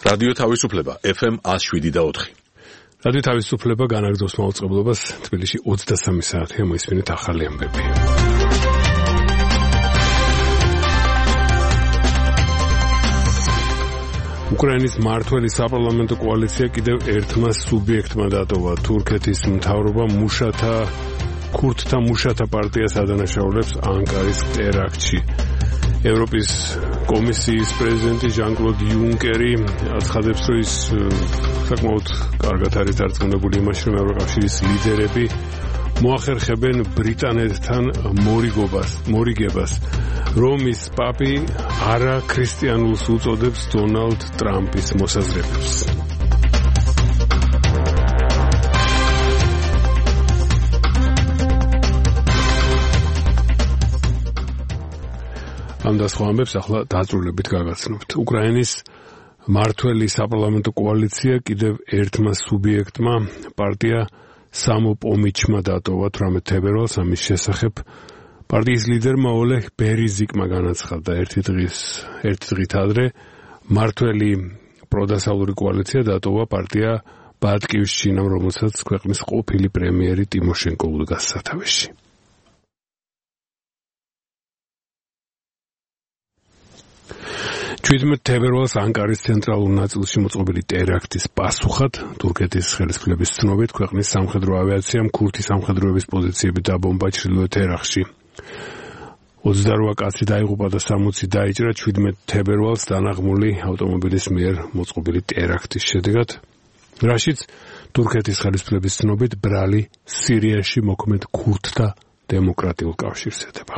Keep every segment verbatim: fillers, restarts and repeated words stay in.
რადიო თავისუფლება ეფ ემ one oh seven და four. რადიო თავისუფლება განაგრძობს მაუწყებლობას თბილისში ოცდასამი საათია მოისმინეთ ახალი ამბები. უკრაინის მმართველი საპარლამენტო კოალიცია კიდევ ერთმა სუბიექტმა დატოვა. თურქეთის მთავრობა მუშათა ქურთთა მუშათა პარტიას ადანაშაულებს ანკარის ტერაქტში. ევროპის კომისიის პრეზიდენტი ჟან-კლოდ იუნკერი აცხადებს, რომ ის საკმაოდ კარგად არის დარწმუნებული იმაში, რომ ევროკავშირის ლიდერები მოახერხებენ ბრიტანეთთან მორიგობას, მორიგებას. რომის პაპი არა ქრისტიანულს უწოდებს დონალდ ტრამპის მოსაზრებებს. ამ და სხვა ამბებს ახლა დაწვრილებით გაგაცნობთ. უკრაინის მმართველი საპარლამენტო კოალიცია კიდევ ერთმა სუბიექტმა პარტია სამოპომიჩმა დატოვა თვრამეტ თებერვალს. ამის შესახებ პარტიის ლიდერმა ოლეღ ბერეზიკმა განაცხადა ერთი დღის ერთი დღით ადრე მმართველი პროდასავლური კოალიცია დატოვა პარტია ბატკივშჩინამ, რომელსაც ქვეყნის ყოფილი პრემიერი ტიმოშენკო უდგას სათავეში. შვიდმეტ თებერვალს ანკარის ცენტრალურ ნაწილში მოწყობილი ტერაქტის პასუხად თურქეთის ხელისუფლების ცნობით ქვეყნის სამხედრო ავიაციამ ქურთი სამხედროების პოზიციები დაბომბა ჩრდილოეთ ერაყში. ოცდაოთხ კაცი დაიღუპა და სამოცი დაიჭრა შვიდმეტ თებერვალს დანაღმული ავტომობილის მიერ მოწყობილი ტერაქტის შედეგად, რაშიც თურქეთის ხელისუფლების ცნობით ბრალი სირიაში მოქმედ ქურთთა დემოკრატიულ კავშირს ედება.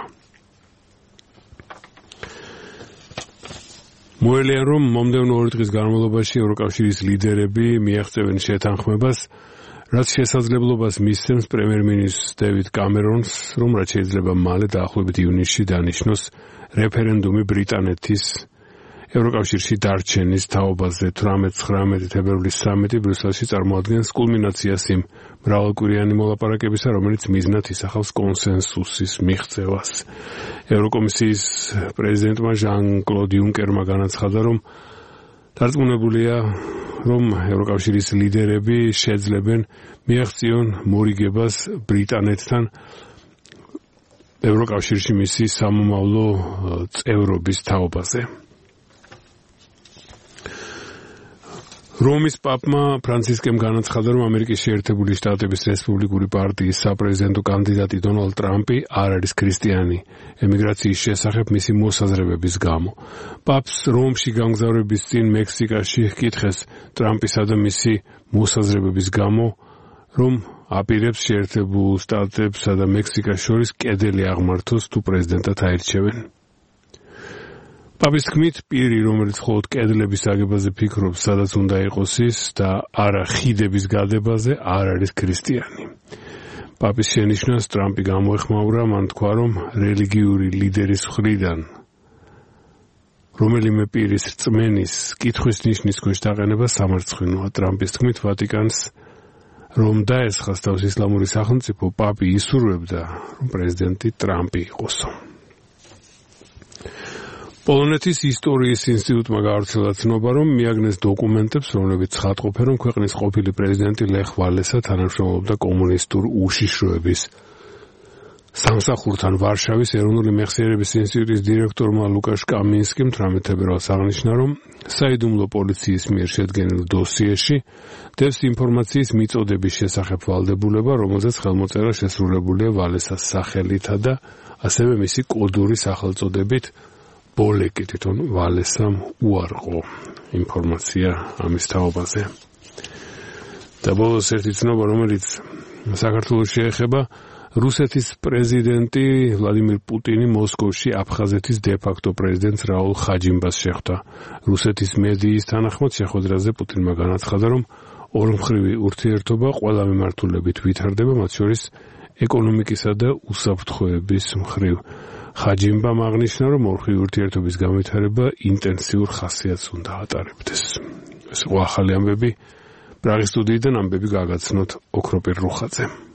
მოელიან, რომ მომდევნო ორი დღის განმავლობაში ევროკავშირის ლიდერები მიაღწევენ შეთანხმებას, რაც შესაძლებლობას მისცემს პრემიერ-მინისტრ დევიდ კამერონს, რომ რაც შეიძლება მალე დაახლოებით ივნისში დანიშნოს რეფერენდუმი ბრიტანეთის ევროკავშირში დარჩენის თაობაზე. თვრამეტ-ცხრამეტი თებერვლის სამიტი ბრიუსელში წარმოადგენს კულმინაციას იმ მრავალკვირიანი მოლაპარაკებისა, რომელიც მიზნად ისახავს კონსენსუსის მიღწევას. ევროკომისიის პრეზიდენტმა ჟან-კლოდ იუნკერმა განაცხადა, რომ დარწმუნებულია, რომ ევროკავშირის ლიდერები შეძლებენ მიაღწიონ მორიგებას ბრიტანეთთან ევროკავშირში მისი სამომავლო წევრობის თაობაზე. რომის პაპმა ფრანცისკემ განაცხადა, რომ ამერიკის შეერთებული შტატების რესპუბლიკური პარტიის საპრეზიდენტო კანდიდატი დონალდ ტრამპი არ არის ქრისტიანი ემიგრაციის შესახებ მისი მოსაზრებების გამო. პაპს რომში გამგზავრების წინ მექსიკაში ჰკითხეს ტრამპისა და მისი მოსაზრებების გამო, რომ აპირებს შეერთებულ შტატებსა და მექსიკას შორის კედელი აღმართოს თუ პრეზიდენტად აირჩევენ. პაპის თქმით, პირი, რომელიც მხოლოდ კედლების აგებაზე ფიქრობს, სადაც უნდა იყოს ის და არა ხიდების გადებაზე, არ არის ქრისტიანი. პაპის შენიშვნას ტრამპი გამოეხმაურა, მან თქვა, რომ რელიგიური ლიდერის მხრიდან რომელიმე პირის რწმენის კითხვის ნიშნის ქვეშ დაყენება სამარცხვინოა. ტრამპის თქმით, ვატიკანს რომ დაესხას თავს ისლამური სახელმწიფო, პაპი ისურვებდა, რომ პრეზიდენტი ტრამპი იყოსო. პოლონეთის ისტორიის ინსტიტუტმა გავრცელა ცნობა, რომ მიაგნეს დოკუმენტებს, რომლებიც ცხადყოფენ, რომ ქვეყნის ყოფილი პრეზიდენტი ლეხ ვალესა თანამშრომლობდა კომუნისტურ უშიშროების სამსახურთან. ვარშავის ეროვნული მეხსიერების ინსტიტუტის დირექტორმა ლუკაშ კამინსკიმ თვრამეტ თებერვალს აღნიშნა, რომ საიდუმლო პოლიციის მიერ შედგენილ დოსიეში დევს ინფორმაციის მიწოდების შესახებ ვალდებულება, რომელზეც ხელმოწერა შესრულებულია ვალესას სახელითა და ასევე მისი კოდური სახელწოდებით ბოლეკი. თვითონ ვალესამ უარყო ინფორმაცია ამის თაობაზე. და ბოლოს ერთი ცნობა, რომელიც საქართველოს შეეხება, რუსეთის პრეზიდენტი ვლადიმირ პუტინი მოსკოვში აფხაზეთის დე-ფაქტო პრეზიდენტს რაულ ხაჯიმბას შეხვდა. რუსეთის მედიის თანახმად შეხვედრაზე პუტინმა განაცხადა, რომ ორმხრივი ურთიერთობა ყველა მიმართულებით ვითარდება, მათ შორის ეკონომიკისა და უსაფრთხოების მხრივ. ხაჯიმბამ აღნიშნა, რომ ორმხრივი ურთიერთობის განვითარება ინტენსიურ ხასიათს უნდა ატარებდეს. ეს იყო ახალი ამბები პრაღის სტუდიიდან, ამბები გაგაცნოთ ოქროპირ რუხაძე.